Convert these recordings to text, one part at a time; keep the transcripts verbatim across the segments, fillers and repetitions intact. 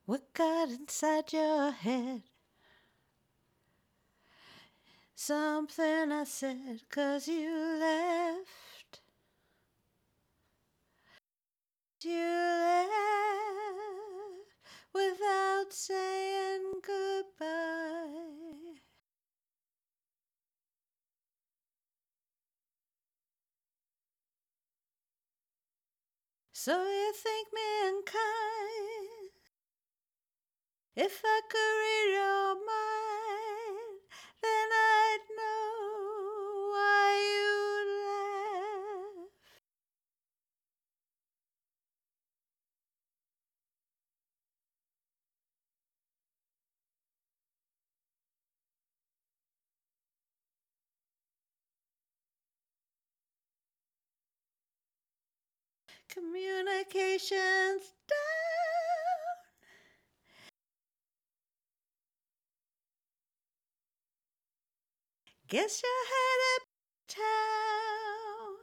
What got inside your head? Something I said 'cause you left. You left without saying goodbye. So you think me unkind? If I could read your mind, then I'd know why you left. Communications down. Guess you're headed town.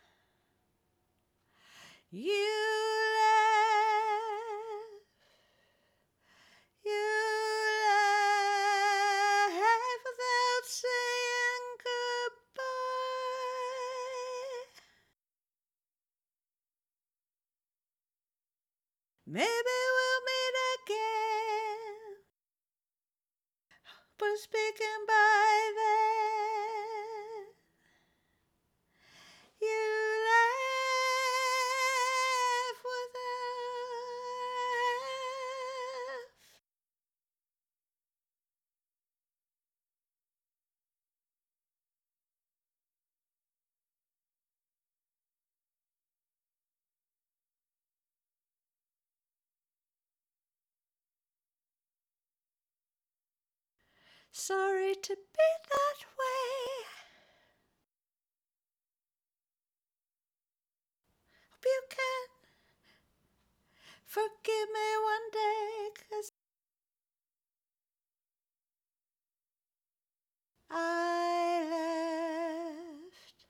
You left. You left without saying goodbye. Maybe we'll meet again. But speaking by then, you left without. Sorry to be that way. Hope you can forgive me one day, 'cause I left.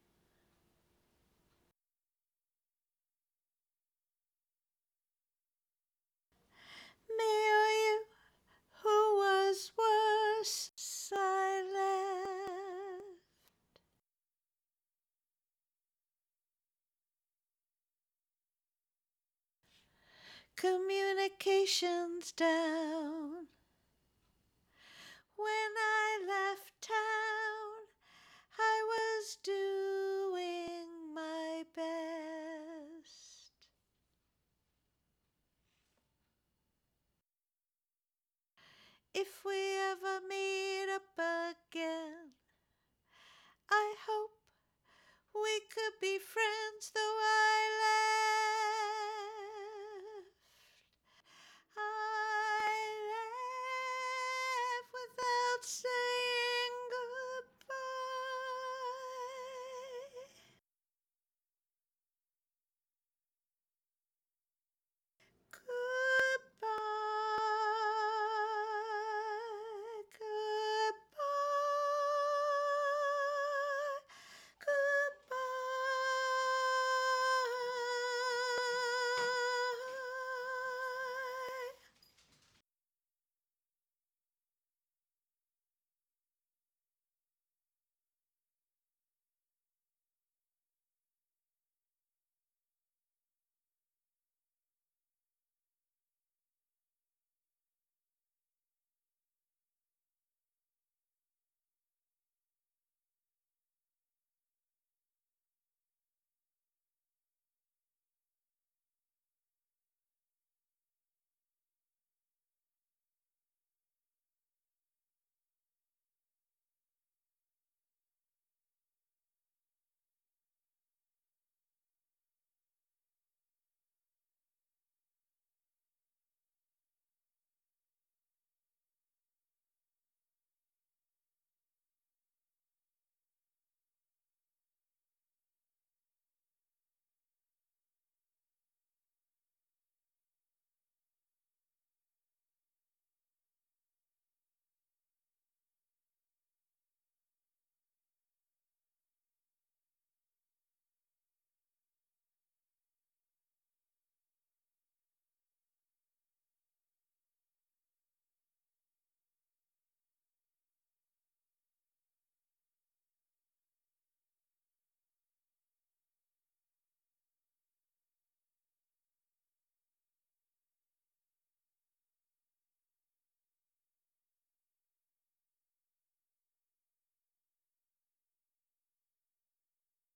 Me or you, who was worse, I left. Communications down. When I left town, I was doing